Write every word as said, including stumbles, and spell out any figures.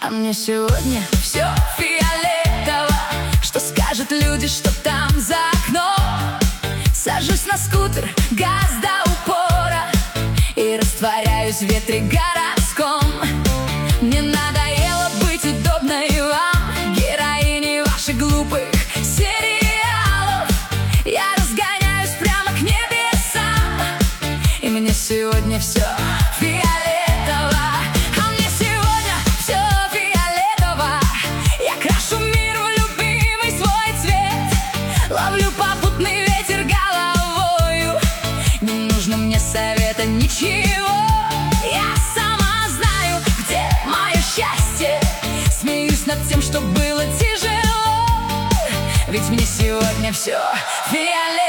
А мне сегодня все фиолетово. Что скажут люди, что там за окном? Сажусь на скутер, газ до упора, и растворяюсь в ветре городском. Мне надоело быть удобной вам, героиней ваших глупых сериалов. Я разгоняюсь прямо к небесам, и мне сегодня все фиолетово. А мне сегодня все фиолетово. Я крашу мир в любимый свой цвет, ловлю попутный ветер головою. Не нужно мне совета ничего, я сама знаю, где мое счастье. Смеюсь над тем, что было тяжело, ведь мне сегодня все фиолетово.